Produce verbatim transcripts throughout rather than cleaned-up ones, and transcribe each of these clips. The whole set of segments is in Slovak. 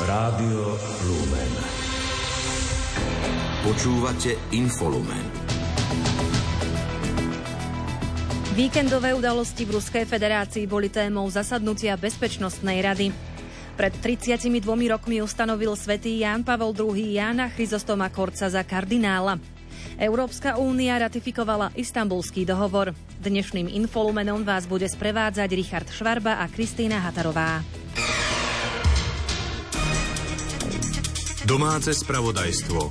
Rádio Lumen. Počúvate Infolumen. Víkendové udalosti v Ruskej federácii boli témou zasadnutia Bezpečnostnej rady. Pred tridsiatimi dvomi rokmi ustanovil svätý Ján Pavol druhý. Jána Chryzostoma Korca za kardinála. Európska únia ratifikovala Istanbulský dohovor. Dnešným Infolumenom vás bude sprevádzať Richard Švarba a Kristína Hatarová. Domáce spravodajstvo.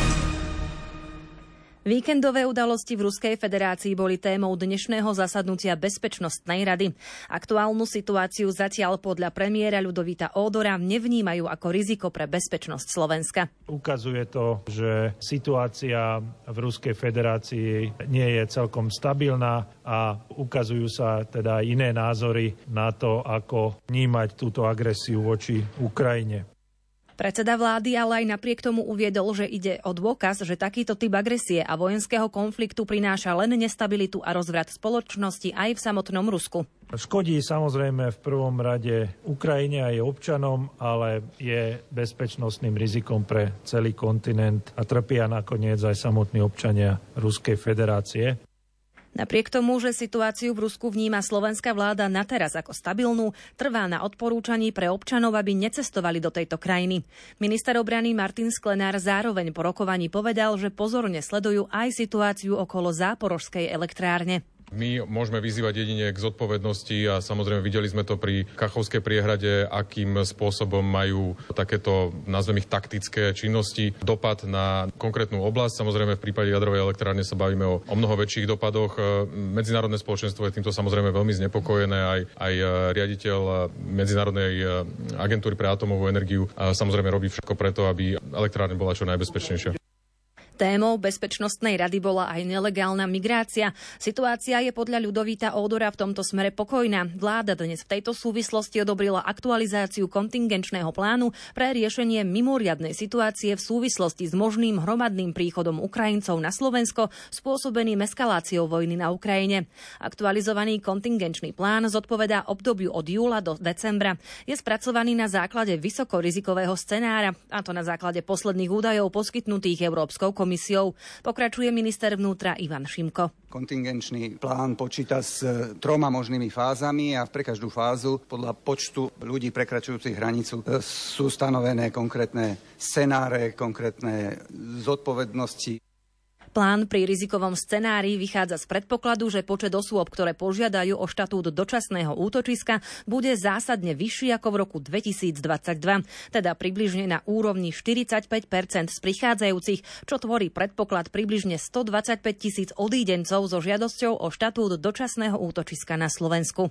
Víkendové udalosti v Ruskej federácii boli témou dnešného zasadnutia Bezpečnostnej rady. Aktuálnu situáciu zatiaľ podľa premiéra Ľudovíta Ódora nevnímajú ako riziko pre bezpečnosť Slovenska. Ukazuje to, že situácia v Ruskej federácii nie je celkom stabilná a ukazujú sa teda iné názory na to, ako vnímať túto agresiu voči Ukrajine. Predseda vlády ale aj napriek tomu uviedol, že ide o dôkaz, že takýto typ agresie a vojenského konfliktu prináša len nestabilitu a rozvrat spoločnosti aj v samotnom Rusku. Škodí samozrejme v prvom rade Ukrajine a jej občanom, ale je bezpečnostným rizikom pre celý kontinent a trpia nakoniec aj samotní občania Ruskej federácie. Napriek tomu, že situáciu v Rusku vníma slovenská vláda na teraz ako stabilnú, trvá na odporúčaní pre občanov, aby necestovali do tejto krajiny. Minister obrany Martin Sklenár zároveň po rokovaní povedal, že pozorne sledujú aj situáciu okolo Záporožskej elektrárne. My môžeme vyzývať jedine k zodpovednosti a samozrejme videli sme to pri Kachovskej priehrade, akým spôsobom majú takéto, nazvem ich, taktické činnosti dopad na konkrétnu oblasť. Samozrejme v prípade jadrovej elektrárne sa bavíme o, o mnoho väčších dopadoch. Medzinárodné spoločenstvo je týmto samozrejme veľmi znepokojené, aj, aj riaditeľ Medzinárodnej agentúry pre atómovú energiu samozrejme robí všetko preto, aby elektrárne bola čo najbezpečnejšia. Témou Bezpečnostnej rady bola aj nelegálna migrácia. Situácia je podľa Ľudovíta Ódora v tomto smere pokojná. Vláda dnes v tejto súvislosti odobrila aktualizáciu kontingenčného plánu pre riešenie mimoriadnej situácie v súvislosti s možným hromadným príchodom Ukrajincov na Slovensko spôsobeným eskaláciou vojny na Ukrajine. Aktualizovaný kontingenčný plán zodpovedá obdobiu od júla do decembra. Je spracovaný na základe vysokorizikového scenára, a to na základe posledných údajov poskytnutých Európskou komisiou. komisiou. Pokračuje minister vnútra Ivan Šimko. Kontingenčný plán počíta s troma možnými fázami a pre každú fázu podľa počtu ľudí prekračujúcich hranicu sú stanovené konkrétne scenáre, konkrétne zodpovednosti. Plán pri rizikovom scenári vychádza z predpokladu, že počet osôb, ktoré požiadajú o štatút dočasného útočiska, bude zásadne vyšší ako v roku dvetisícdvadsaťdva, teda približne na úrovni štyridsaťpäť percent z prichádzajúcich, čo tvorí predpoklad približne stodvadsaťpäť tisíc odídencov so žiadosťou o štatút dočasného útočiska na Slovensku.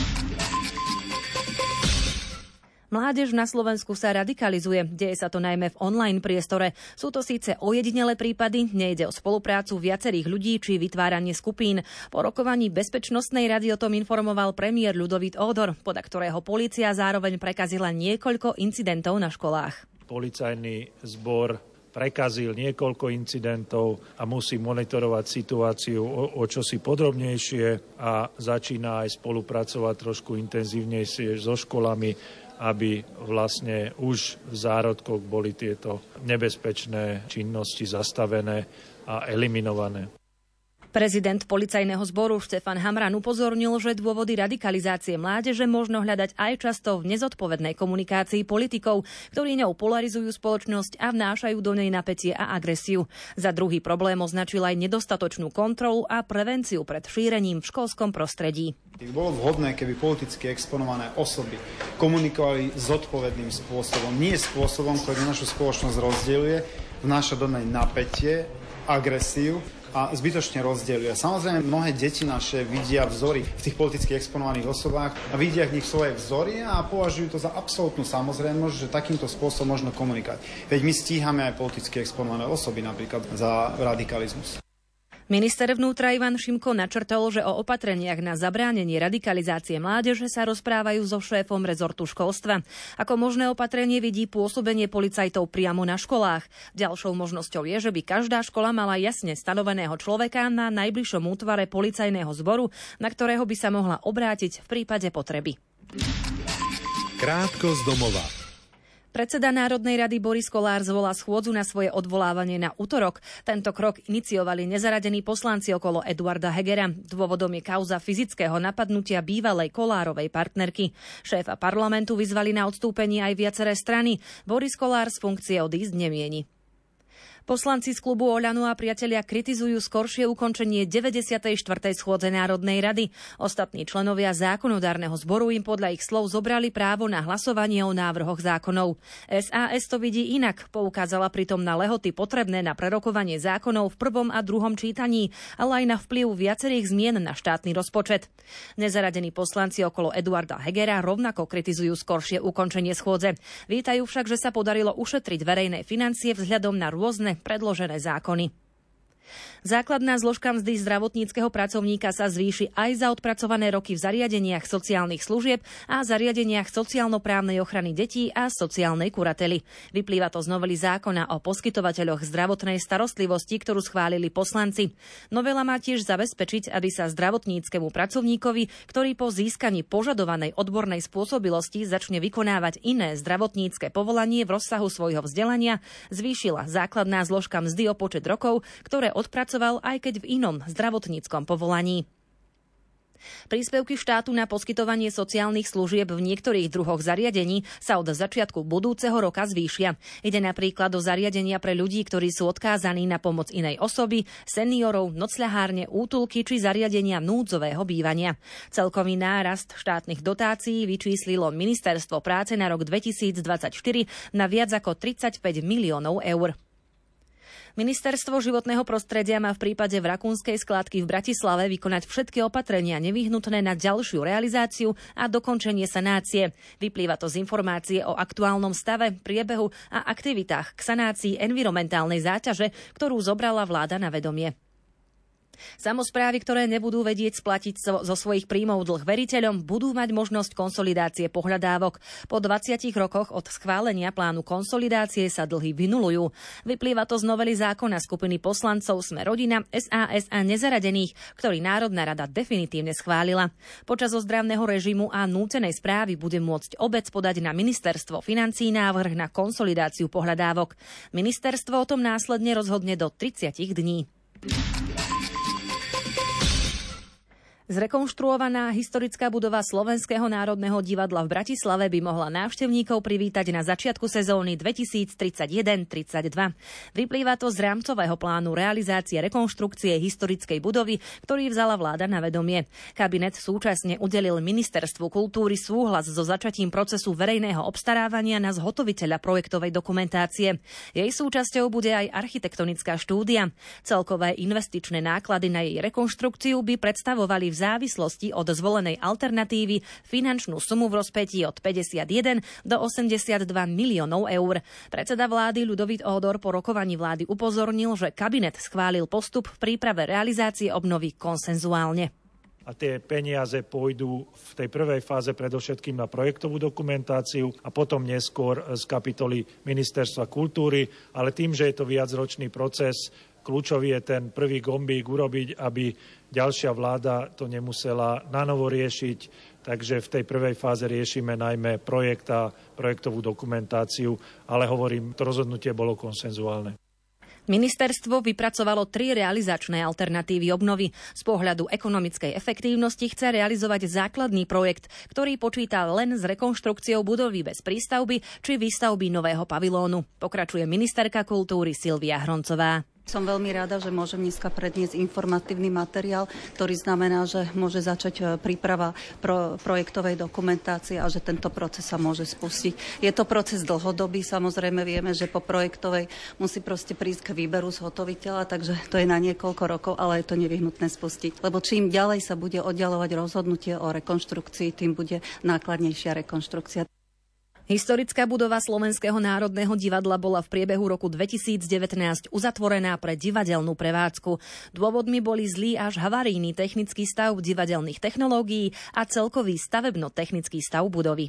Mládež na Slovensku sa radikalizuje. Deje sa to najmä v online priestore. Sú to síce ojedinelé prípady, nejde o spoluprácu viacerých ľudí či vytváranie skupín. Po rokovaní Bezpečnostnej rady o tom informoval premiér Ľudovít Ódor, podľa ktorého polícia zároveň prekazila niekoľko incidentov na školách. Policajný zbor prekazil niekoľko incidentov a musí monitorovať situáciu o, o čosi podrobnejšie a začína aj spolupracovať trošku intenzívnejšie so školami, aby vlastne už v zárodkoch boli tieto nebezpečné činnosti zastavené a eliminované. Prezident policajného zboru Štefan Hamran upozornil, že dôvody radikalizácie mládeže možno hľadať aj často v nezodpovednej komunikácii politikov, ktorí ňou polarizujú spoločnosť a vnášajú do nej napätie a agresiu. Za druhý problém označil aj nedostatočnú kontrolu a prevenciu pred šírením v školskom prostredí. Bolo vhodné, keby politicky exponované osoby komunikovali zodpovedným spôsobom, nie spôsobom, ktorý našu spoločnosť rozdeľuje, vnáša do nej napätie, agresiu a zbytočne rozdeľuje. Samozrejme, mnohé deti naše vidia vzory v tých politicky exponovaných osobách a vidia v nich svoje vzory a považujú to za absolútnu samozrejmosť, že takýmto spôsobom možno komunikovať. Veď my stíhame aj politicky exponované osoby napríklad za radikalizmus. Minister vnútra Ivan Šimko načrtol, že o opatreniach na zabránenie radikalizácie mládeže sa rozprávajú so šéfom rezortu školstva. Ako možné opatrenie vidí pôsobenie policajtov priamo na školách. Ďalšou možnosťou je, že by každá škola mala jasne stanoveného človeka na najbližšom útvare policajného zboru, na ktorého by sa mohla obrátiť v prípade potreby. Krátko z domova. Predseda Národnej rady Boris Kollár zvolá schôdzu na svoje odvolávanie na utorok. Tento krok iniciovali nezaradení poslanci okolo Eduarda Hegera. Dôvodom je kauza fyzického napadnutia bývalej Kollárovej partnerky. Šéfa parlamentu vyzvali na odstúpenie aj viaceré strany. Boris Kollár z funkcie odísť nemieni. Poslanci z klubu Oľano a priatelia kritizujú skoršie ukončenie deväťdesiatej štvrtej schôdze Národnej rady. Ostatní členovia zákonodárneho zboru im podľa ich slov zobrali právo na hlasovanie o návrhoch zákonov. es a es to vidí inak, poukázala pritom na lehoty potrebné na prerokovanie zákonov v prvom a druhom čítaní, ale aj na vplyv viacerých zmien na štátny rozpočet. Nezaradení poslanci okolo Eduarda Hegera rovnako kritizujú skoršie ukončenie schôdze. Vítajú však, že sa podarilo ušetriť verejné financie vzhľadom na rôzne predložené zákony. Základná zložka mzdy zdravotníckeho pracovníka sa zvýši aj za odpracované roky v zariadeniach sociálnych služieb a zariadeniach sociálno-právnej ochrany detí a sociálnej kurately. Vyplýva to z novely zákona o poskytovateľoch zdravotnej starostlivosti, ktorú schválili poslanci. Novela má tiež zabezpečiť, aby sa zdravotníckemu pracovníkovi, ktorý po získaní požadovanej odbornej spôsobilosti začne vykonávať iné zdravotnícke povolanie v rozsahu svojho vzdelania, zvýšila základná zložka mzdy o počet rokov, ktoré odpracoval aj keď v inom zdravotníckom povolaní. Príspevky štátu na poskytovanie sociálnych služieb v niektorých druhoch zariadení sa od začiatku budúceho roka zvýšia. Ide napríklad o zariadenia pre ľudí, ktorí sú odkázaní na pomoc inej osoby, seniorov, nocľahárne, útulky či zariadenia núdzového bývania. Celkový nárast štátnych dotácií vyčíslilo Ministerstvo práce na rok dvetisícdvadsaťštyri na viac ako tridsaťpäť miliónov eur. Ministerstvo životného prostredia má v prípade Vrakúnskej skládky v Bratislave vykonať všetky opatrenia nevyhnutné na ďalšiu realizáciu a dokončenie sanácie. Vyplýva to z informácie o aktuálnom stave, priebehu a aktivitách k sanácii environmentálnej záťaže, ktorú zobrala vláda na vedomie. Samosprávy, ktoré nebudú vedieť splatiť zo, zo svojich príjmov dlh veriteľom, budú mať možnosť konsolidácie pohľadávok. Po dvadsiatich rokoch od schválenia plánu konsolidácie sa dlhy vynulujú. Vyplýva to z novely zákona skupiny poslancov Sme rodina, es a es a nezaradených, ktorý Národná rada definitívne schválila. Počas ozdravného režimu a nútenej správy bude môcť obec podať na ministerstvo financií návrh na konsolidáciu pohľadávok. Ministerstvo o tom následne rozhodne do tridsiatich dní. Zrekonštruovaná historická budova Slovenského národného divadla v Bratislave by mohla návštevníkov privítať na začiatku sezóny dvetisíctridsaťjeden tridsaťdva. Vyplýva to z rámcového plánu realizácie rekonštrukcie historickej budovy, ktorý vzala vláda na vedomie. Kabinet súčasne udelil Ministerstvu kultúry súhlas so začatím procesu verejného obstarávania na zhotoviteľa projektovej dokumentácie. Jej súčasťou bude aj architektonická štúdia. Celkové investičné náklady na jej rekonštrukciu by predstavovali v závislosti od zvolenej alternatívy finančnú sumu v rozpätí od päťdesiatjeden do osemdesiatdva miliónov eur. Predseda vlády Ľudovít Ódor po rokovaní vlády upozornil, že kabinet schválil postup v príprave realizácie obnovy konsenzuálne. A tie peniaze pôjdu v tej prvej fáze predovšetkým na projektovú dokumentáciu a potom neskôr z kapitoly Ministerstva kultúry, ale tým, že je to viacročný proces, kľúčový je ten prvý gombík urobiť, aby ďalšia vláda to nemusela nanovo riešiť. Takže v tej prvej fáze riešime najmä projekt a projektovú dokumentáciu, ale hovorím, to rozhodnutie bolo konsenzuálne. Ministerstvo vypracovalo tri realizačné alternatívy obnovy. Z pohľadu ekonomickej efektívnosti chce realizovať základný projekt, ktorý počíta len s rekonštrukciou budovy bez prístavby či výstavby nového pavilónu. Pokračuje ministerka kultúry Silvia Hroncová. Som veľmi rada, že môžem dneska predniesť informatívny materiál, ktorý znamená, že môže začať príprava pro, projektovej dokumentácie a že tento proces sa môže spustiť. Je to proces dlhodobý, samozrejme vieme, že po projektovej musí proste prísť k výberu zhotoviteľa, takže to je na niekoľko rokov, ale je to nevyhnutné spustiť. Lebo čím ďalej sa bude oddiaľovať rozhodnutie o rekonštrukcii, tým bude nákladnejšia rekonštrukcia. Historická budova Slovenského národného divadla bola v priebehu roku dvetisícdevätnásť uzatvorená pre divadelnú prevádzku. Dôvodmi boli zlý až havarijný technický stav divadelných technológií a celkový stavebno-technický stav budovy.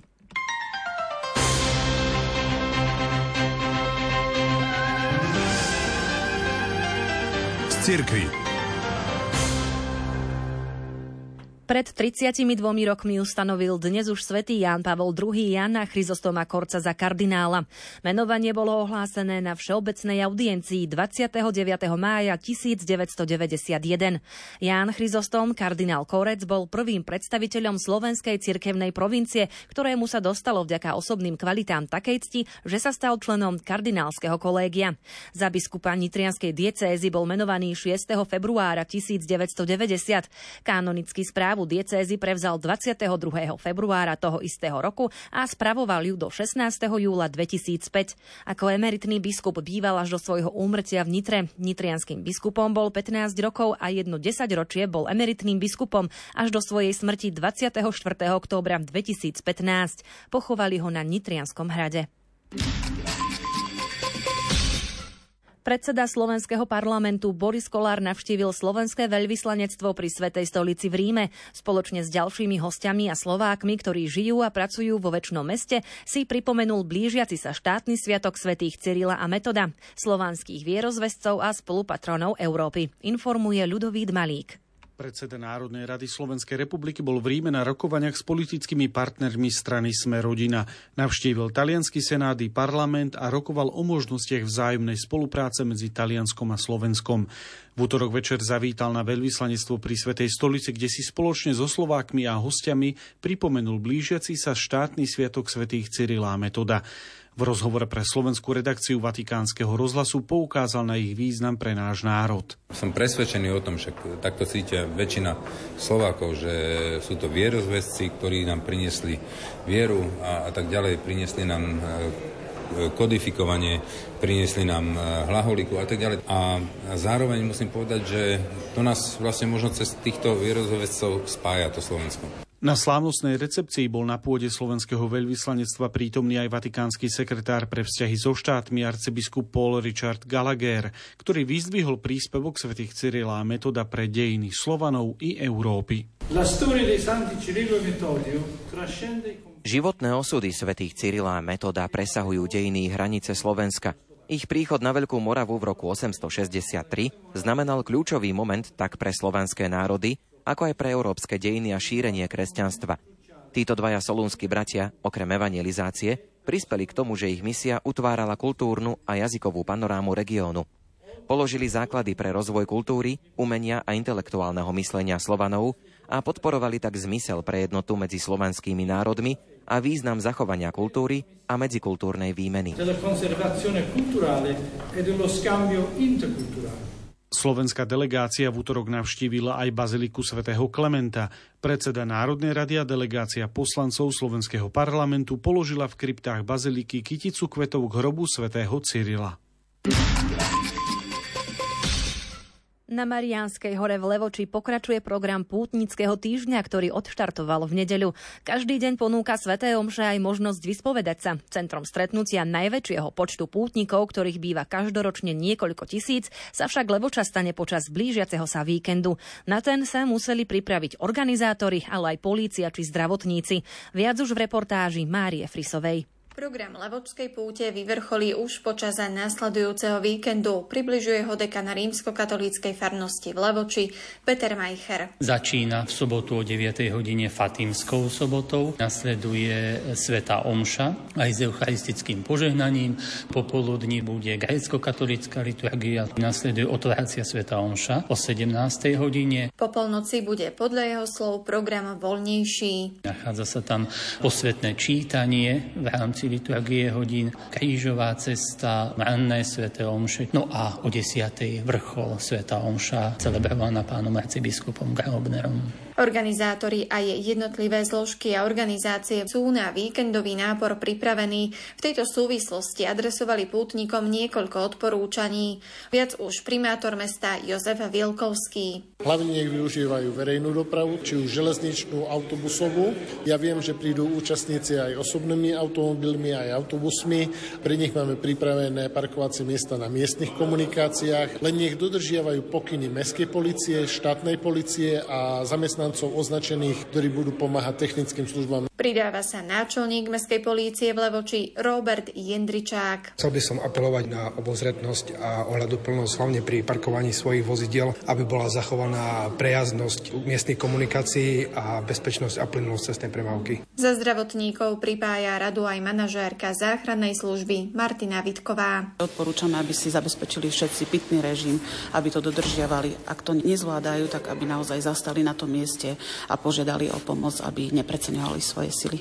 Z cirkvi. Pred tridsiatimi dvomi rokmi ustanovil dnes už svätý Ján Pavol druhý. Jána Chryzostoma Korca za kardinála. Menovanie bolo ohlásené na všeobecnej audiencii dvadsiateho deviateho mája tisícdeväťstodeväťdesiatjeden. Ján Chryzostom, kardinál Korec, bol prvým predstaviteľom slovenskej cirkevnej provincie, ktorému sa dostalo vďaka osobným kvalitám takej cti, že sa stal členom kardinálskeho kolégia. Za biskupa nitrianskej diecézy bol menovaný šiesteho februára tisícdeväťstodeväťdesiat. Kanonický správ diecézy prevzal dvadsiateho druhého februára toho istého roku a spravoval ju do šestnásteho júla dvetisícpäť. Ako emeritný biskup býval až do svojho úmrtia v Nitre. Nitrianským biskupom bol pätnásť rokov a jedno desaťročie bol emeritným biskupom až do svojej smrti dvadsiateho štvrtého októbra dvetisícpätnásť. Pochovali ho na Nitrianskom hrade. Predseda slovenského parlamentu Boris Kollár navštívil slovenské veľvyslanectvo pri Svätej stolici v Ríme. Spoločne s ďalšími hostiami a Slovákmi, ktorí žijú a pracujú vo Večnom meste, si pripomenul blížiaci sa štátny sviatok svätých Cyrila a Metoda, slovanských vierozvescov a spolupatronov Európy, informuje Ľudovít Malík. Predseda Národnej rady Slovenskej republiky bol v Ríme na rokovaniach s politickými partnermi strany Sme rodina. Navštívil taliansky senát i parlament a rokoval o možnostiach vzájomnej spolupráce medzi Talianskom a Slovenskom. V utorok večer zavítal na veľvyslanectvo pri Svätej stolici, kde si spoločne so Slovákmi a hostiami pripomenul blížiaci sa štátny sviatok svätých Cyrila a Metoda. V rozhovore pre slovenskú redakciu Vatikánskeho rozhlasu poukázal na ich význam pre náš národ. Som presvedčený o tom, však takto cítia väčšina Slovákov, že sú to vierozvesci, ktorí nám priniesli vieru a, a tak ďalej, priniesli nám kodifikovanie, priniesli nám hlaholiku a tak ďalej. A zároveň musím povedať, že to nás vlastne možno cez týchto vierozvescov spája to Slovensko. Na slávnostnej recepcii bol na pôde slovenského veľvyslanectva prítomný aj vatikánsky sekretár pre vzťahy so štátmi arcibiskup Paul Richard Gallagher, ktorý vyzdvihol príspevok svätých Cyrila a Metoda pre dejiny Slovanov i Európy. Životné osudy svätých Cyrila a Metoda presahujú dejiny hranice Slovenska. Ich príchod na Veľkú Moravu v roku osemstošesťdesiattri znamenal kľúčový moment tak pre slovanské národy, ako aj pre európske dejiny a šírenie kresťanstva. Títo dvaja solúnski bratia, okrem evangelizácie, prispeli k tomu, že ich misia utvárala kultúrnu a jazykovú panorámu regiónu. Položili základy pre rozvoj kultúry, umenia a intelektuálneho myslenia Slovanov a podporovali tak zmysel pre jednotu medzi slovanskými národmi a význam zachovania kultúry a medzikultúrnej výmeny. Slovenská delegácia v utorok navštívila aj baziliku svätého Klementa. Predseda Národnej rady a delegácia poslancov slovenského parlamentu položila v kryptách baziliky kyticu kvetov k hrobu svätého Cyrila. Na Mariánskej hore v Levoči pokračuje program pútnického týždňa, ktorý odštartoval v nedeľu. Každý deň ponúka sväté omše aj možnosť vyspovedať sa. Centrom stretnutia najväčšieho počtu pútnikov, ktorých býva každoročne niekoľko tisíc, sa však Levoča stane počas blížiaceho sa víkendu. Na ten sa museli pripraviť organizátori, ale aj polícia či zdravotníci. Viac už v reportáži Márie Frisovej. Program Levočskej púte vyvrcholí už počas následujúceho víkendu. Približuje ho dekan rímskokatolíckej farnosti v Levoči Peter Majcher. Začína v sobotu o deviatej hodine Fatímskou sobotou. Nasleduje svätá omša aj s eucharistickým požehnaním. Popoludní bude grécko-katolícka liturgia. Nasleduje otváracia svätá omša o sedemnástej hodine. Po polnoci bude podľa jeho slov program voľnejší. Nachádza sa tam posvetné čítanie v rámci liturgie hodín, krížová cesta, ranné sväté omše, no a o desiatej vrchol svätá omša, celebrovaná pánom arcibiskupom Graubnerom. Organizátori aj jednotlivé zložky a organizácie sú na víkendový nápor pripravení. V tejto súvislosti adresovali pútnikom niekoľko odporúčaní. Viac už primátor mesta Jozef Vielkovský. Hlavne nech využívajú verejnú dopravu, či už železničnú, autobusovú. Ja viem, že prídu účastníci aj osobnými automobilmi, aj autobusmi. Pre nich máme pripravené parkovacie miesta na miestnych komunikáciách. Len nech dodržiavajú pokyny mestskej polície, štátnej polície a zamestnancov zamestnancov označených, ktorí budú pomáhať technickým službám. Pridáva sa náčelník mestskej polície v Levoči Robert Jendričák. Chcel by som apelovať na obozretnosť a ohľaduplnosť hlavne pri parkovaní svojich vozidiel, aby bola zachovaná prejazdnosť miestnych komunikácií a bezpečnosť a plynulosť cestnej premávky. Za zdravotníkov pripája radu aj manažérka záchrannej služby Martina Vitková. Odporúčame, aby si zabezpečili všetci pitný režim, aby to dodržiavali. Ak to nezvládajú, tak aby naozaj zastali na tom mieste a požiadali o pomoc, aby nepreceňovali svoje sily.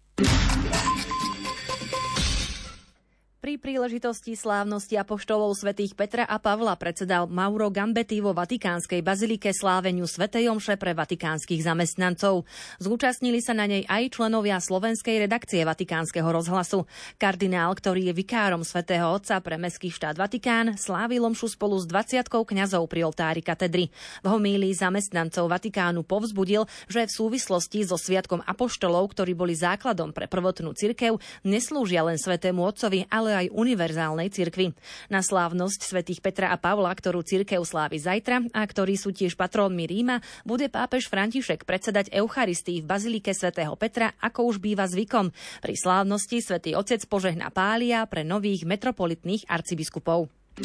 Pri príležitosti slávnosti apoštolov svätých Petra a Pavla predsedal Mauro Gambetti vo Vatikánskej bazilike sláveniu svätej omše pre vatikánskych zamestnancov. Zúčastnili sa na nej aj členovia slovenskej redakcie Vatikánskeho rozhlasu. Kardinál, ktorý je vikárom svätého Otca pre mestský štát Vatikán, slávil omšu spolu s dvadsiatkou kňazov pri oltári katedry. V homílii zamestnancov Vatikánu povzbudil, že v súvislosti so sviatkom apoštolov, ktorí boli základom pre prvotnú cirkev, neslúžia len svätému Otcovi, ale aj univerzálnej cirkvi. Na slávnosť svätých Petra a Pavla, ktorú cirkev slávi zajtra a ktorí sú tiež patrónmi Ríma, bude pápež František predsedať Eucharistii v bazilike svätého Petra, ako už býva zvykom. Pri slávnosti svätý Otec požehná pália pre nových metropolitných arcibiskupov.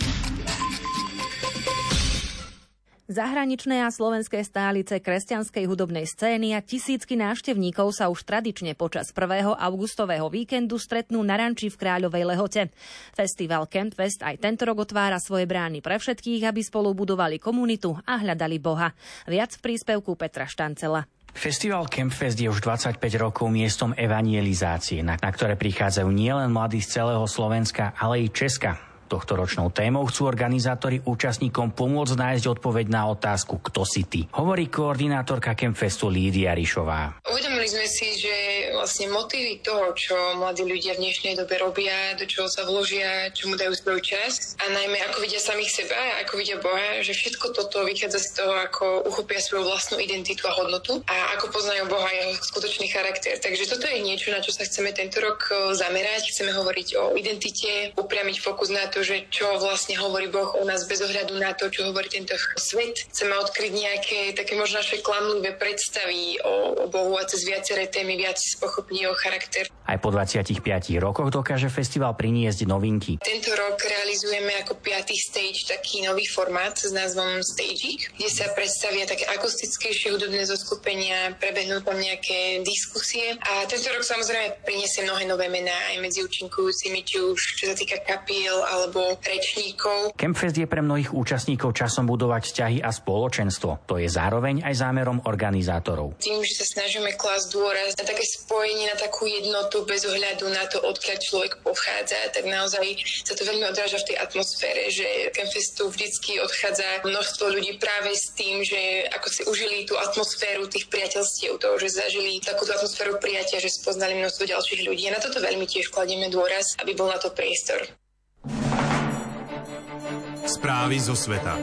Zahraničné a slovenské stálice kresťanskej hudobnej scény a tisícky návštevníkov sa už tradične počas prvého augustového víkendu stretnú na ranči v Kráľovej Lehote. Festival Campfest aj tento rok otvára svoje brány pre všetkých, aby spolu budovali komunitu a hľadali Boha. Viac v príspevku Petra Štancela. Festival Campfest je už dvadsaťpäť rokov miestom evangelizácie, na, na ktoré prichádzajú nielen mladí z celého Slovenska, ale i Česka. Tohtoročnou témou chcú organizátori účastníkom pomôcť nájsť odpoveď na otázku kto si ty, hovorí koordinátorka Campfestu Lídia Rišová. Uvedomili sme si, že vlastne motívy toho, čo mladí ľudia v dnešnej dobe robia, do čoho sa vložia, čomu dajú svoj čas a najmä ako vidia samých seba, ako vidia Boha, že všetko toto vychádza z toho, ako uchopia svoju vlastnú identitu a hodnotu a ako poznajú Boha a jeho skutočný charakter. Takže toto je niečo, na čo sa chceme tento rok zamerať. Chceme hovoriť o identite, upriamiť fokus na to, že čo vlastne hovorí Boh o nás bez ohľadu na to, čo hovorí tento svet. Chceme odkryť nejaké také možno naše klamlivé predstavy o, o Bohu a cez viaceré témy viac pochopiť jeho charakter. Aj po dvadsiatich piatich rokoch dokáže festival priniesť novinky. Tento rok realizujeme ako piaty stage taký nový formát s názvom Staging, kde sa predstavia také akustickejšie hudobné zoskupenia, prebehnú tam nejaké diskusie a tento rok samozrejme priniesie mnohé nové mená aj medzi účinkujúcimi, či už čo sa týka kapiel alebo rečníkov. Campfest je pre mnohých účastníkov časom budovať vzťahy a spoločenstvo. To je zároveň aj zámerom organizátorov. Tým, že sa snažíme klásť dôraz na také spojenie, na takú jednotu bez ohľadu na to, odkiaľ človek pochádza, tak naozaj sa to veľmi odráža v tej atmosfére, že Campfestu vždycky odchádza množstvo ľudí práve s tým, že ako si užili tú atmosféru tých priateľstiev, toho, že zažili takúto atmosféru prijatia, že spoznali množstvo ďalších ľudí. A na toto veľmi tiež kladieme dôraz, aby bol na to priestor. Správy zo sveta.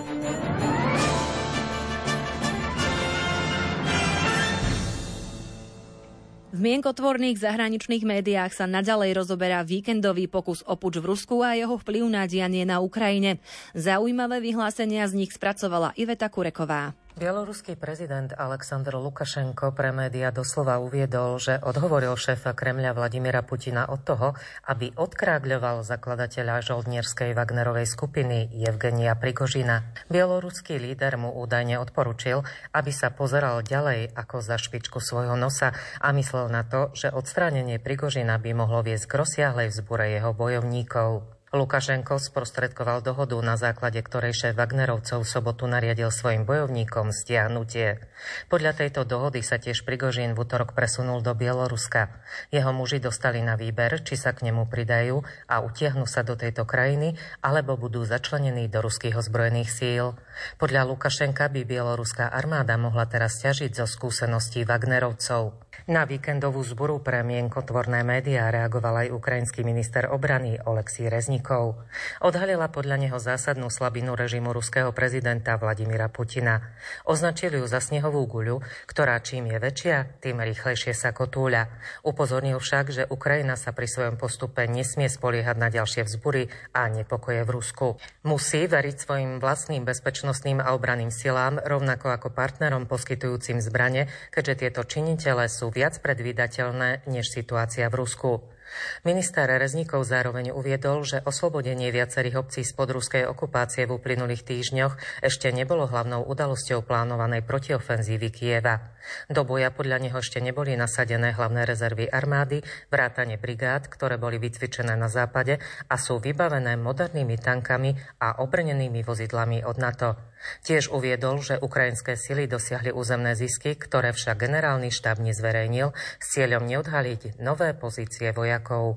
V mienkotvorných zahraničných médiách sa naďalej rozoberá víkendový pokus o puč v Rusku a jeho vplyv na dianie na Ukrajine. Zaujímavé vyhlásenia z nich spracovala Iveta Kureková. Bieloruský prezident Alexander Lukašenko pre médiá doslova uviedol, že odhovoril šéfa Kremľa Vladimíra Putina od toho, aby odkrágľoval zakladateľa žoldnierskej Wagnerovej skupiny Jevgenia Prigožina. Bieloruský líder mu údajne odporučil, aby sa pozeral ďalej ako za špičku svojho nosa a myslel na to, že odstránenie Prigožina by mohlo viesť k rozsiahlej vzbure jeho bojovníkov. Lukašenko sprostredkoval dohodu, na základe ktorej šéf Wagnerovcov v sobotu nariadil svojim bojovníkom stiahnutie. Podľa tejto dohody sa tiež Prigožín v utorok presunul do Bieloruska. Jeho muži dostali na výber, či sa k nemu pridajú a utiahnu sa do tejto krajiny, alebo budú začlenení do ruských ozbrojených síl. Podľa Lukašenka by bieloruská armáda mohla teraz ťažiť zo skúseností Wagnerovcov. Na víkendovú zburu pre mienkotvorné médiá reagoval aj ukrajinský minister obrany Oleksij Reznikov. Odhalila podľa neho zásadnú slabinu režimu ruského prezidenta Vladimira Putina. Označil ju za snehovú guľu, ktorá čím je väčšia, tým rýchlejšie sa kotúľa. Upozornil však, že Ukrajina sa pri svojom postupe nesmie spoliehať na ďalšie vzbury a nepokoje v Rusku. Musí veriť svojim vlastným bezpečnostným a obranným silám, rovnako ako partnerom poskytujúcim zbrane, keďže tieto činitele sú viac predvídateľné než situácia v Rusku. Minister Reznikov zároveň uviedol, že oslobodenie viacerých obcí spod ruskej okupácie v uplynulých týždňoch ešte nebolo hlavnou udalosťou plánovanej protiofenzívy Kyjeva. Do boja podľa neho ešte neboli nasadené hlavné rezervy armády, vrátane brigád, ktoré boli vycvičené na západe a sú vybavené modernými tankami a obrnenými vozidlami od NATO. Tiež uviedol, že ukrajinské sily dosiahli územné zisky, ktoré však generálny štáb nezverejnil s cieľom neodhaliť nové pozície vojakov.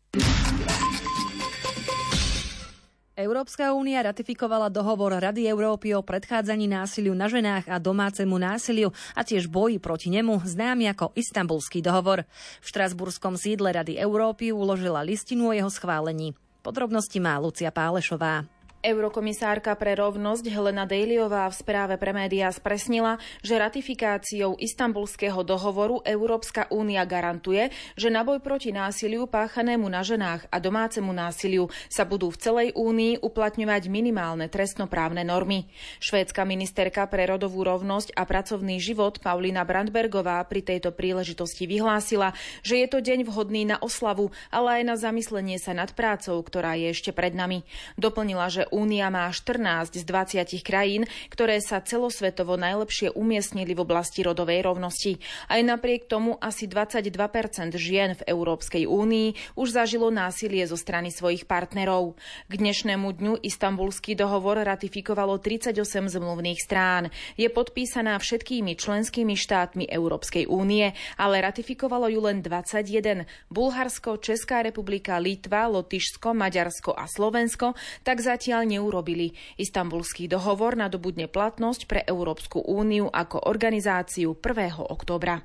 Európska únia ratifikovala dohovor Rady Európy o predchádzaní násiliu na ženách a domácemu násiliu a tiež boji proti nemu, známy ako Istanbulský dohovor. V štrasburskom sídle Rady Európy uložila listinu o jeho schválení. Podrobnosti má Lucia Pálešová. Eurokomisárka pre rovnosť Helena Dalyová v správe pre médiá spresnila, že ratifikáciou Istanbulského dohovoru Európska únia garantuje, že na boj proti násiliu páchanému na ženách a domácemu násiliu sa budú v celej únii uplatňovať minimálne trestnoprávne normy. Švédska ministerka pre rodovú rovnosť a pracovný život Paulina Brandbergová pri tejto príležitosti vyhlásila, že je to deň vhodný na oslavu, ale aj na zamyslenie sa nad prácou, ktorá je ešte pred nami. Doplnila, že Únia má štrnásť z dvadsiatich krajín, ktoré sa celosvetovo najlepšie umiestnili v oblasti rodovej rovnosti. Aj napriek tomu asi dvadsaťdva percent žien v Európskej únii už zažilo násilie zo strany svojich partnerov. K dnešnému dňu Istanbulský dohovor ratifikovalo tridsaťosem zmluvných strán. Je podpísaná všetkými členskými štátmi Európskej únie, ale ratifikovalo ju len dvadsaťjeden. Bulharsko, Česká republika, Litva, Lotyšsko, Maďarsko a Slovensko tak zatiaľ neurobili. Istanbulský dohovor nadobudne platnosť pre Európsku úniu ako organizáciu prvého októbra.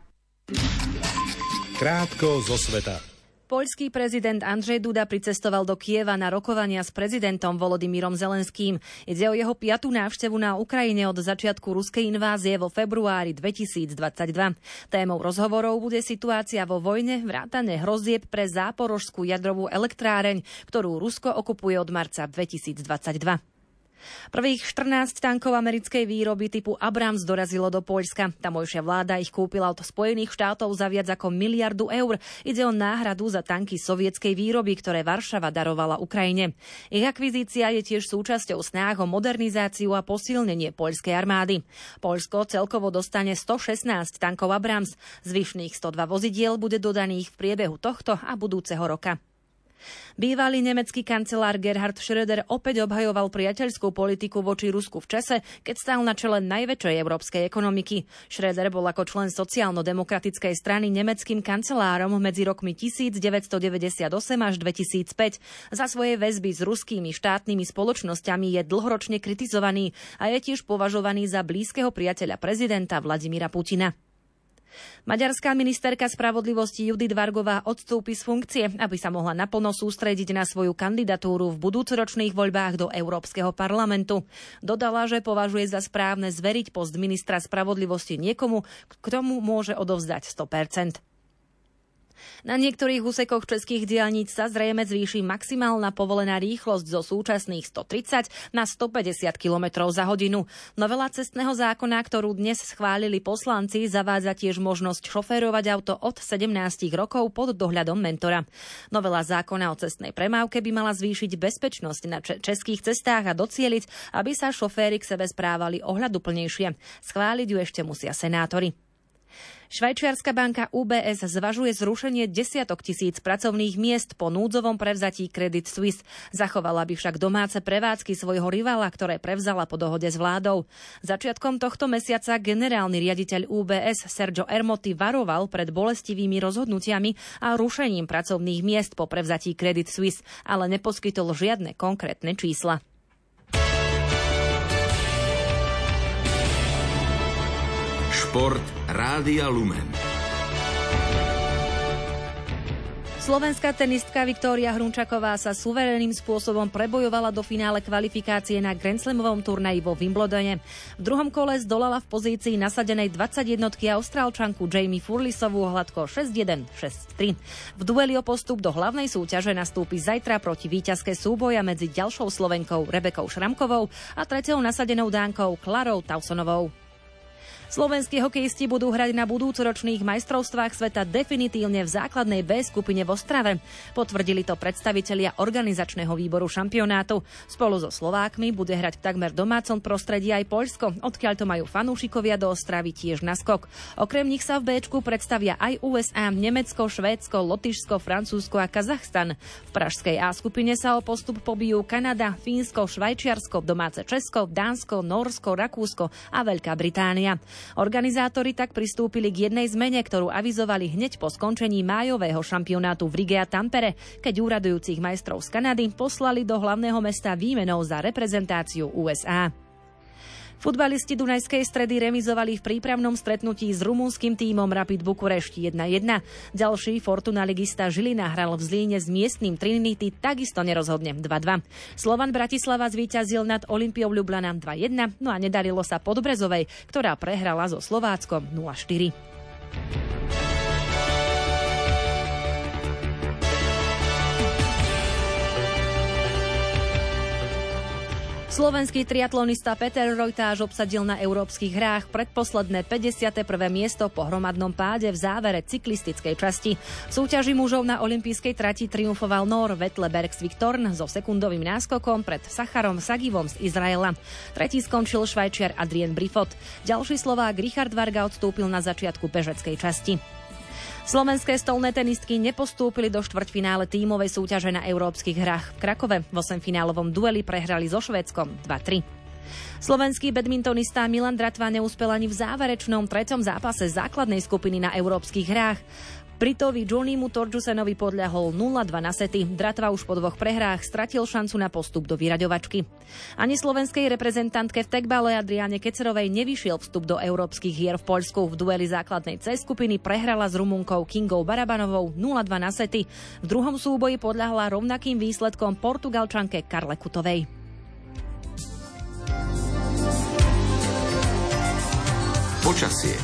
Krátko zo sveta. Poľský prezident Andrzej Duda pricestoval do Kyjeva na rokovania s prezidentom Volodymyrom Zelenským. Ide o jeho piatú návštevu na Ukrajine od začiatku ruskej invázie vo februári dvetisícdvadsaťdva. Témou rozhovorov bude situácia vo vojne, vrátane hrozieb pre záporožskú jadrovú elektráreň, ktorú Rusko okupuje od marca dvetisícdvadsaťdva. Prvých štrnásť tankov americkej výroby typu Abrams dorazilo do Poľska. Tamojšia vláda ich kúpila od Spojených štátov za viac ako miliardu eur. Ide o náhradu za tanky sovietskej výroby, ktoré Varšava darovala Ukrajine. Ich akvizícia je tiež súčasťou snách o modernizáciu a posilnenie poľskej armády. Poľsko celkovo dostane stošestnásť tankov Abrams. Zvyšných stodva vozidiel bude dodaných v priebehu tohto a budúceho roka. Bývalý nemecký kancelár Gerhard Schröder opäť obhajoval priateľskú politiku voči Rusku v čase, keď stál na čele najväčšej európskej ekonomiky. Schröder bol ako člen sociálno-demokratickej strany nemeckým kancelárom medzi rokmi devätnásťstodeväťdesiatosem až dvetisícpäť. Za svoje väzby s ruskými štátnymi spoločnosťami je dlhoročne kritizovaný a je tiež považovaný za blízkeho priateľa prezidenta Vladimíra Putina. Maďarská ministerka spravodlivosti Judith Vargová odstúpi z funkcie, aby sa mohla naplno sústrediť na svoju kandidatúru v budúcoročných voľbách do Európskeho parlamentu. Dodala, že považuje za správne zveriť post ministra spravodlivosti niekomu, k tomu môže odovzdať sto percent. Na niektorých úsekoch českých diaľnic sa zrejme zvýši maximálna povolená rýchlosť zo súčasných stotridsať na stopäťdesiat kilometrov za hodinu. Novela cestného zákona, ktorú dnes schválili poslanci, zavádza tiež možnosť šoférovať auto od sedemnásť rokov pod dohľadom mentora. Novela zákona o cestnej premávke by mala zvýšiť bezpečnosť na českých cestách a docieliť, aby sa šoféri k sebe správali ohľaduplnejšie. Schváliť ju ešte musia senátori. Švajčiarska banka ú bé es zvažuje zrušenie desiatok tisíc pracovných miest po núdzovom prevzatí Credit Suisse. Zachovala by však domáce prevádzky svojho rivala, ktoré prevzala po dohode s vládou. Začiatkom tohto mesiaca generálny riaditeľ ú bé es Sergio Ermotti varoval pred bolestivými rozhodnutiami a rušením pracovných miest po prevzatí Credit Suisse, ale neposkytol žiadne konkrétne čísla. Šport Rádia Lumen. Slovenská tenistka Viktória Hrunčaková sa suverénnym spôsobom prebojovala do finále kvalifikácie na Grand Slamovom turnaji vo Wimbledone. V druhom kole zdolala v pozícii nasadenej dvadsaťjednotky Austrálčanku Jamie Furlisovú hladko šesť jeden šesť tri. V dueli o postup do hlavnej súťaže nastúpi zajtra proti víťazke súboja medzi ďalšou Slovenkou Rebekou Šramkovou a treťou nasadenou Dánkou Klarou Tausonovou. Slovenskí hokejisti budú hrať na budúcoročných majstrovstvách sveta definitívne v základnej B skupine v Ostrave. Potvrdili to predstavitelia organizačného výboru šampionátu. Spolu so Slovákmi bude hrať v takmer domácom prostredí aj Poľsko, odkiaľ to majú fanúšikovia do Ostravy tiež naskok. Okrem nich sa v Béčku predstavia aj ú es á, Nemecko, Švédsko, Lotyšsko, Francúzsko a Kazachstan. V pražskej A skupine sa o postup pobijú Kanada, Fínsko, Švajčiarsko, domáce Česko, Dánsko, Nórsko, Rakúsko a Veľká Británia. Organizátori tak pristúpili k jednej zmene, ktorú avizovali hneď po skončení májového šampionátu v Rige a Tampere, keď úradujúcich majstrov z Kanady poslali do hlavného mesta výmenou za reprezentáciu ú es á. Futbalisti Dunajskej Stredy remizovali v prípravnom stretnutí s rumunským tímom Rapid Bukurešť jedna jedna. Ďalší Fortuna ligista Žilina hral v Zlíne s miestnym Trinity takisto nerozhodne dva dva. Slovan Bratislava zvíťazil nad Olympiou Ljubljana dva jedna, no a nedarilo sa Podbrezovej, ktorá prehrala so Slováckom nula štyri. Slovenský triatlonista Peter Rojtáš obsadil na európskych hrách predposledné päťdesiate prvé miesto po hromadnom páde v závere cyklistickej časti. V súťaži mužov na olympijskej trati triumfoval Nór Vetle Bergsvik-Torn so sekundovým náskokom pred Sacharom Sagivom z Izraela. Tretí skončil Švajčiar Adrien Brifot. Ďalší Slovák Richard Varga odstúpil na začiatku bežeckej časti. Slovenské stolné tenistky nepostúpili do štvrťfinále tímovej súťaže na európskych hrách v Krakove. V osemfinálovom dueli prehrali so Švédskom dva tri. Slovenský badmintonista Milan Dratva neúspel ani v záverečnom treťom zápase základnej skupiny na európskych hrách. Britovi Johnnymu Torjusenovi podľahol nula dva na sety. Dratva už po dvoch prehrách stratil šancu na postup do vyraďovačky. Ani slovenskej reprezentantke v tekbale Adriane Kecerovej nevyšiel vstup do európskych hier v Poľsku. V dueli základnej C skupiny prehrala s Rumunkou Kingou Barabanovou nula dva na sety. V druhom súboji podľahla rovnakým výsledkom Portugalčanke Karle Kutovej. Počasie.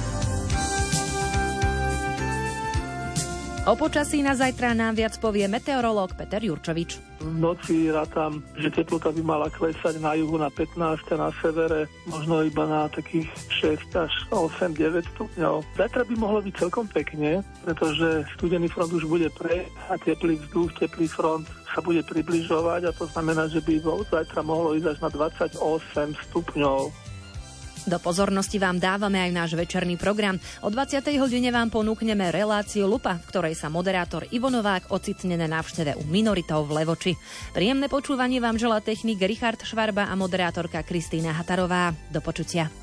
O počasí na zajtra nám viac povie meteorológ Peter Jurčovič. V noci rátam, že teplota by mala klesať na juhu na pätnásť a na severe možno iba na takých šesť až osem deväť stupňov. Zajtra by mohlo byť celkom pekne, pretože studený front už bude pre a teplý vzduch, teplý front sa bude približovať a to znamená, že by zajtra mohlo ísť až na dvadsaťosem stupňov. Do pozornosti vám dávame aj náš večerný program. O dvadsiatej hodine vám ponúkneme reláciu Lupa, v ktorej sa moderátor Ivo Novák ocitne na návšteve u minoritov v Levoči. Príjemné počúvanie vám želá technik Richard Švarba a moderátorka Kristýna Hatarová. Do počutia.